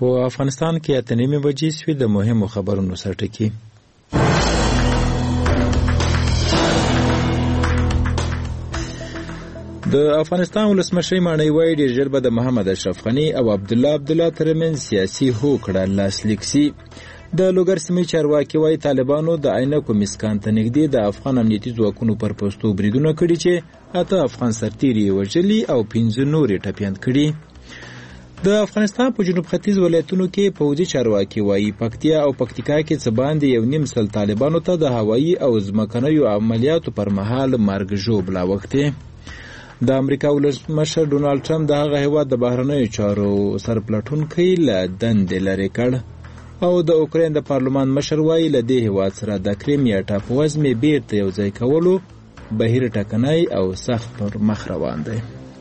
په افغانستان کې 8:30 بجې شوې. د مهمو خبرونو سرټکی. د افغانستان ولسمشر ماڼۍ وایي ډېر ژر به د محمد اشرف غني او عبدالله ترمنځ سیاسي هوکړه لاسلیک سي. د لوګر سیمې چارواکي وایي طالبانو د عینکو مسکان ته نږدې د افغان امنیتي ځواکونو پر پوستو بریدونه کړي چې 8 افغان سرتیري وژلي او 15 نور ټپیان کړي. د افغانستان په جنوب ختیځ ولایتونو کې پوځي چارواکي وایي پکتیا او پکتیکا کې څه باندې 1.5 سل طالبانو ته د هوایي او ځمکنیو عملیاتو پر مهال مرګ ژوبله وخته. د امریکا ولسمشر ډونالډ ټرمپ د هغه هیواد د بهرنیو چارو سرپلټونکی له دندې لرې کړ او د اوکراین د پارلمان مشر وایي له دې هیواد سره د کریمیا ټاپووزمې بیرته یو ځای کولو بهیر ټکنی او سخت پر مخ روان دی.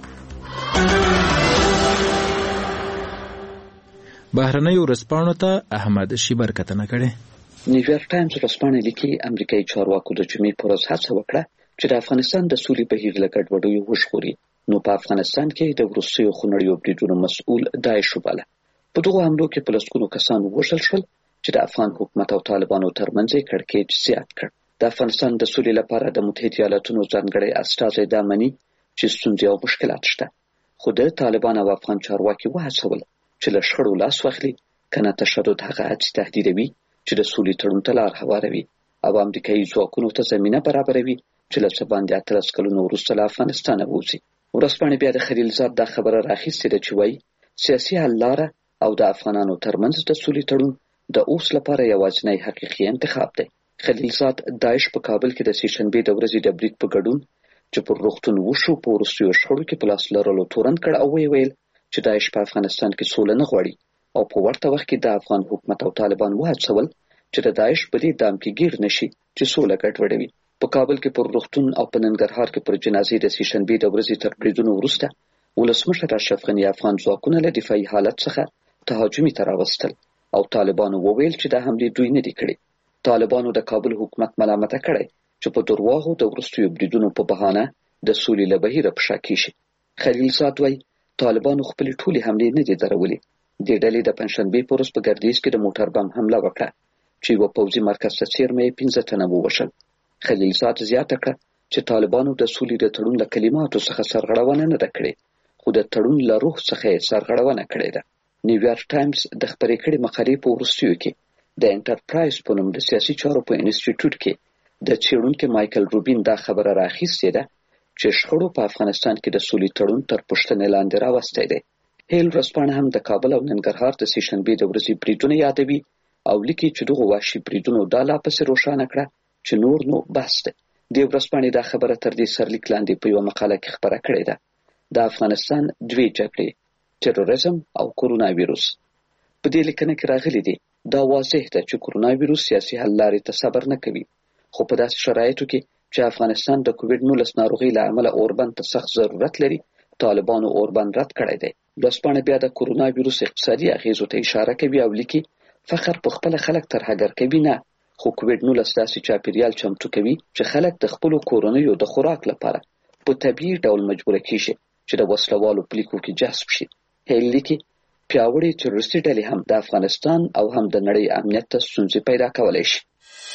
بهرنیو ورځپاڼو ته احمد شیبر کتنه کړې. نیویارک ټایمز ورځپاڼه لیکي امریکایي چارواکو د جمعې په ورځ هڅه وکړه چې د افغانستان د سولې بهیر له ګډوډیو وژغوري. نو په افغانستان کې د وروستیو خونړیو بریدونو مسؤل داعش وباله. په دغو حملو کې په لسګونو کسان ووژل شول چې د افغان حکومت او طالبانو ترمنځ یې کړکېچ زیات کړ. د افغانستان د سولې لپاره د متحده ایالاتونو ځانګړی استازی دا مني چې ستونزې او مشکلات شته، خو د طالبان او افغان چارواکي وهڅول چې له شخړو لاس واخلي، کنه تشدد هغه هڅې تهدیدوي چې د سولې تړون ته لار هواروي او امریکایي ځواکونو ته زمینه برابروي چې له څه باندې 18 کلونو وروسته له افغانستانه ووځي. ورځپاڼې بیا د خلیلزاد دا خبره راخیستې ده چې وایي سیاسي حل لاره او د افغانانو ترمنځ د سولې تړون د اوس لپاره یوازینی حقیقي انتخاب دی. خلیلزاد داعش په کابل کې د سې شنبې د ورځې د برید په ګډون چې پر روغتون وشو په وروستیو شخړو کې په لاس لرلو تورن کړ او ویل چې داعش په افغانستان کې سوله نه غواړي او په ورته وخت کې د افغان حکومت او طالبان وهڅول چې د داعش په دې دام کې گیر نشي چې سوله ګډوډوي. په کابل کې پر روغتون او په ننګرهار کې پر جنازې د سې شنبې د ورځې تر بریدونو وروسته ولسمشر اشرف غني افغان ځواکونه له دفاعي حالت څخه تهاجمي ته راوستل او طالبانو وویل چې دا حملې دوی نه دي کړې. طالبانو د کابل حکومت ملامته کړی چې په درواغو د وروستیو بریدونو په بهانه د سولې له بهیره په شا کیږي. خلیلزاد وایي طالبانو خپلې ټولې حملې نه دي درولې. دې ډلې د پنجشنبې په ورځ په ګردیز کې د موټر بم حمله وکړه چې یوه پوځي مرکز ته څیرمه یې 15 تنه ووژل. خلیلزاد زیاته کړه چې طالبانو د سولې د تړون له کلماتو څخه سرغړونه نه ده کړې، خو د تړون له روح څخه یې سرغړونه کړې ده. نیویارک ټایمز د خپرې کړې مقالې په وروستیو کې د انټرپرایز په نوم د سیاسي چارو په انسټیټیوټ کې د څېړونکي مایکل روبین دا خبره راخیستې ده چې شخړو په افغانستان کې د سولې تړون تر پوښتنې لاندې راوستی دی. هیل ورځپاڼه هم د کابل او ننګرهار د سې شنبې د ورځې بریدونه یادوي او لیکي چې دغو وحشي بریدونو دا لا پسې روښانه کړه چې نور نو بس دی. دې ورځپاڼې دا خبره تر دې سرلیک لاندې په یوه مقاله کې خپره کړې ده. د افغانستان دوې جګړې، تروریزم او کورونا ویروس. په دې لیکنه کې راغلي دي دا واضح ده چې کورونا ویروس سیاسي حل لارې ته صبر نه کوي، خو په داسې شرایطو کې چې افغانستان د کووډ-19 ناروغۍ له امله اوربند ته سخت ضرورت لري، طالبانو اوربند رد کړی دی. ورځپاڼه بیا د کورونا ویروس اقتصادي اغیزو ته اشاره کوي او لیکي فقر په خپله خلک ترهګر کوي نه، خو کووډ-19 داسې چاپیریال چمتو کوي چې خلک د خپلو کورنیو د خوراک لپاره په طبیعي ډول مجبوره کیږي چې د وسلوالو پلیکو کې جذب شي. هیل لیکي پیاوړې تروریستي ډلې هم د افغانستان او هم د نړۍ امنیت ته ستونزې پیدا کولی شي.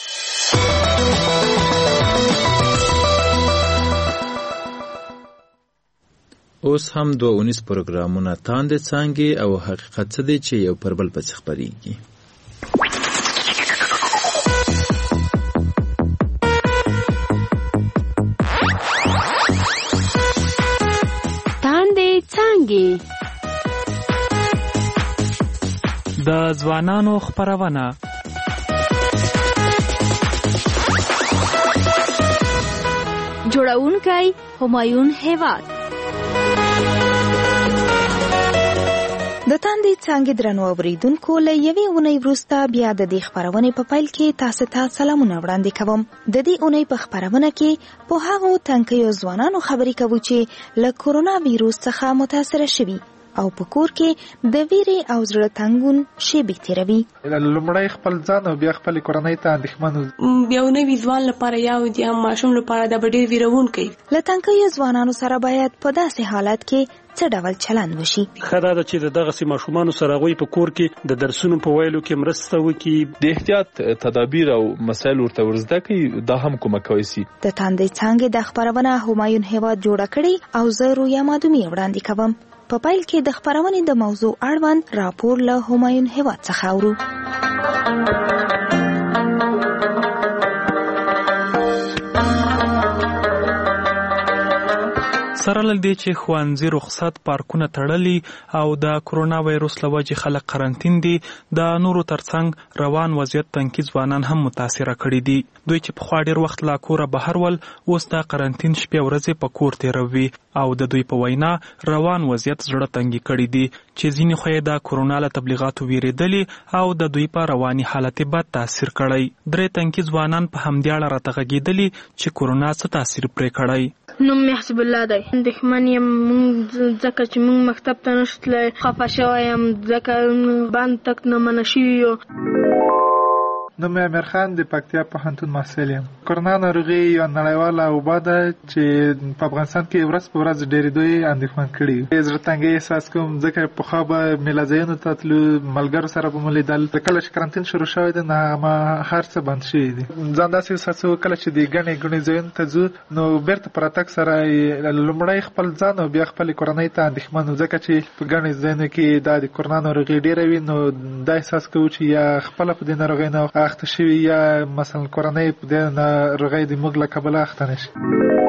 اوس هم 2 پروګرامونه تاندې څانګې او حقیقت څه دی چې یو پر بل پسې خپرېږي. تاندې څانګې د ځوانانو خپرونه. جوړونکی همایون هیواد. د تاندې څانګې درنو اوریدونکو له یوې اونۍ وروسته بیا د دې خپرونې په پیل کې تاسو ته سلامونه وړاندې کوم. د دې اونۍ په خپرونه کې په هغو تنکیو ځوانانو خبرې کوو چې له کورونا ویروس څخه متاثره شوي او په کور کې د ویرې او زړه تنګون شیبې تیروي. لومړی خپل ځان او بیا خپل کورنۍ ته اندېښمن یو نوي ځوان لپاره یا د ماشوم لپاره دا ډېر ویرونکی. له تنکیو ځوانانو سره باید په داسې حالت کې څه ډول چلند وشي؟ ښه دا چې دغسې ماشومانو سره هغوی په کور کې د درسونو په ویلو کې مرسته وکړي، د احتیاط تدابیر او مسایل ورته ورزده کړي، دا هم کومک کوي سي. د تاندې څانګې د خپرونه همایون هیواد جوړه کړې او زه رویا مادومي وړاندې کوم. په پیل کې د خپرونې د موضوع اړوند راپور له همایون هیواد څخه اورو. سره له دې چې ښوونځي رخصت، پارکونه تړلي او د کرونا وایروس له وجې خلک قرنطین دي، د نورو ترڅنګ روان وضعیت تنکي ځوانان هم متاثره کړي دي. دوی چې پخوا ډېر وخت لا کوره بهر ول، اوس د قرنطین شپې ورځې په کور تېروي او د دوی په وینا روان وضعیت زړه تنګي کړي دي چې ځینې خو یې د کرونا له تبلیغاتو ویرېدلي او د دوی په رواني حالت بد تاثیر کړی. 3 تنکي ځوانان په همدې اړه راته غږېدلي چې کرونا څه تاثیر پرې کړی. نوم مې حسب الله دی. اندېښمن یم ځکه چې موږ مکتب ته نشو تللی. خفه شوی یم ځکه بند تک نه منع شوي یو. نوم مې امیر خان د پکتیا پوهنتون محصل یم. کرونا ناروغي یو نړیواله وبا ده چې په افغانستان کې ورځ په ورځ ډېرېدو یې اندېښمن کړي. زړه تنګۍ احساس کوم ځکه پخوا به میله ځایونو ته تلو، ملګرو سره به مو لیدل. کله چې قرنطین شروع شوی دی نو هر څه بند شوي دي. ځان داسې احساسوو کله چې د ګڼې ځایونو ته ځو نو بیرته په راتګ سره لومړی خپل ځان او بیا خپلې کورنۍ ته اندېښمن وو، ځکه چې په ګڼې ځایونو کې دا د کرونا ناروغي ډېره وي. نو دا احساس کوو چې یا خپله په دې ناروغۍ نه اخته شوي یا مثلا کورنۍ په دې ناروغۍ د موږ له کبله اخته نه شي.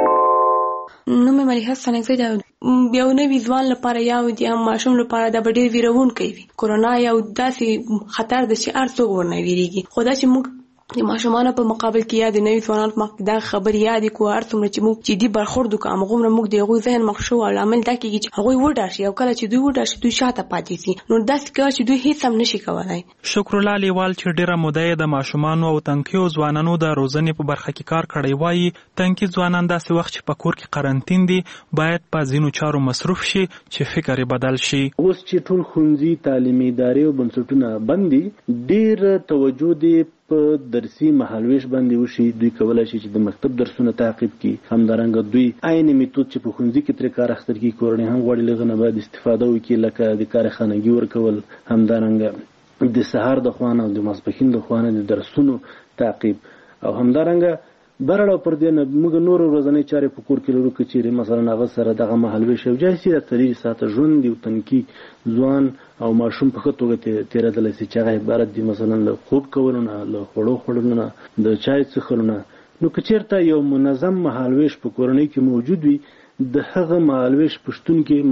نوم مې ملیحه سنګزی دی. یو نوي ځوان لپاره یا د ماشوم لپاره دا ډېر ویرونکی وي. کرونا یو داسې خطر دی چې هر څوک ورنه ویریږي. خو دا چې موږ د ماشومانو په مقابل کې یا د نوي ځوانانو په مقابل دا خبرې یادې کړو، هر څومره چې موږ جدي برخورد وکړو همغومره موږ د هغوی ذهن مخ شو او لامل دا کېږي چې هغوی وډار شي او کله چې دوی وډار شي دوی شاته پاتې شي. نو داسې کوي چې دوی هیڅ هم نشي کولی. شکرالله لیوال چې ډېره موده یې د ماشومانو او تنکیو ځوانانو د روزنې په برخه کې کار کړی وایي تنکي ځوانان داسې وخت چې په کور کې قرنطین دي باید په ځینو چارو مصروف شي چې فکر یې بدل شي. اوس چې ټول ښوونځي، تعلیمي ادارې او بنسټونه بند دي، ډېر توجه دی په درسي مهالویش باندې وشي. دوی کولای شي چې د مکتب درسونه تعقیب کړي. همدارنګه دوی عین میتود چې په ښوونځي کې ترې کار اخیستل کېږي کورنۍ هم غواړي له هغه نه باید استفاده وکړي، لکه د کارخانګي ورکول، همدارنګه د سهار د خوا نه او د ماسپښین د خوا نه د درسونو تعقیب، او همدارنګه برړ او پر دې نه موږ نور ورځنۍ چارې په کور کې لرو که چیرې مثلا هغه سره دغه مهالویش یو ځای شي د 3 ساعته ژوند یو تنکي ځوان او ماشوم په ښه توګه تېرېدلی شي چې هغه عبارت دي مثلا له خوب کولو نه، له خوړو خوړلو نه، د چای څښلو نه. نو که چېرته یو منظم مهالویش په کورنۍ کې موجود وي، د هغه مهالویش په شتون کې